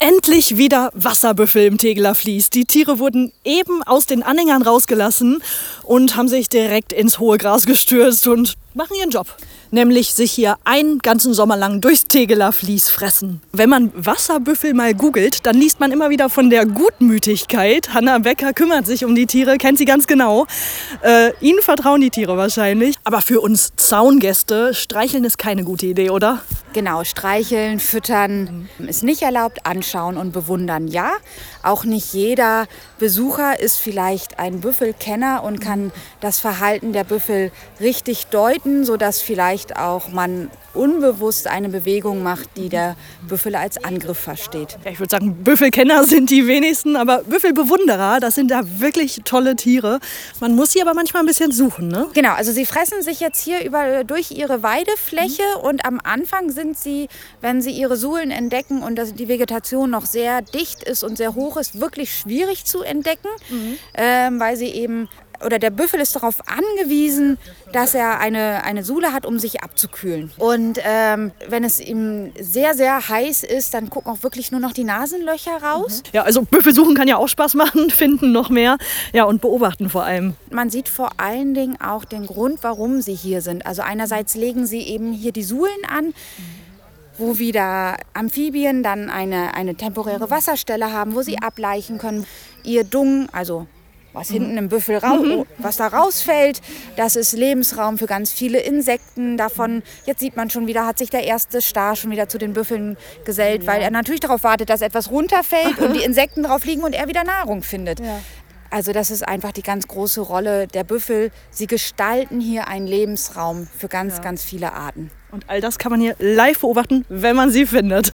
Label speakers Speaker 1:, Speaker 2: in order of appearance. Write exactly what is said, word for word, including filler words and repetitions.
Speaker 1: Endlich wieder Wasserbüffel im Tegeler Fließ. Die Tiere wurden eben aus den Anhängern rausgelassen und haben sich direkt ins hohe Gras gestürzt und machen ihren Job. Nämlich sich hier einen ganzen Sommer lang durchs Tegeler Fließ fressen. Wenn man Wasserbüffel mal googelt, dann liest man immer wieder von der Gutmütigkeit. Hanna Becker kümmert sich um die Tiere, kennt sie ganz genau. Äh, ihnen vertrauen die Tiere wahrscheinlich. Aber für uns Zaungäste, streicheln ist keine gute Idee, oder?
Speaker 2: Genau, streicheln, füttern ist nicht erlaubt, anschauen und bewundern, ja. Auch nicht jeder Besucher ist vielleicht ein Büffelkenner und kann das Verhalten der Büffel richtig deuten, sodass vielleicht auch man unbewusst eine Bewegung macht, die der Büffel als Angriff versteht.
Speaker 1: Ja, ich würde sagen, Büffelkenner sind die wenigsten, aber Büffelbewunderer, das sind da wirklich tolle Tiere. Man muss sie aber manchmal ein bisschen suchen, ne?
Speaker 2: Genau, also sie fressen sich jetzt hier über, durch ihre Weidefläche mhm. und am Anfang sind sie, wenn sie ihre Suhlen entdecken und dass die Vegetation noch sehr dicht ist und sehr hoch ist, wirklich schwierig zu entdecken, mhm. ähm, weil sie eben oder der Büffel ist darauf angewiesen, dass er eine, eine Suhle hat, um sich abzukühlen. Und ähm, wenn es ihm sehr, sehr heiß ist, dann gucken auch wirklich nur noch die Nasenlöcher raus.
Speaker 1: Ja, also Büffel suchen kann ja auch Spaß machen, finden noch mehr. Ja, und beobachten vor allem.
Speaker 2: Man sieht vor allen Dingen auch den Grund, warum sie hier sind. Also einerseits legen sie eben hier die Suhlen an, wo wieder Amphibien dann eine, eine temporäre Wasserstelle haben, wo sie ableichen können. Ihr Dung, also was mhm. hinten im Büffel ra- mhm. was da rausfällt, das ist Lebensraum für ganz viele Insekten. Davon, jetzt sieht man schon wieder, hat sich der erste Star schon wieder zu den Büffeln gesellt, ja. weil er natürlich darauf wartet, dass etwas runterfällt und die Insekten drauf liegen und er wieder Nahrung findet. Ja. Also das ist einfach die ganz große Rolle der Büffel. Sie gestalten hier einen Lebensraum für ganz, ja. ganz viele Arten.
Speaker 1: Und all das kann man hier live beobachten, wenn man sie findet.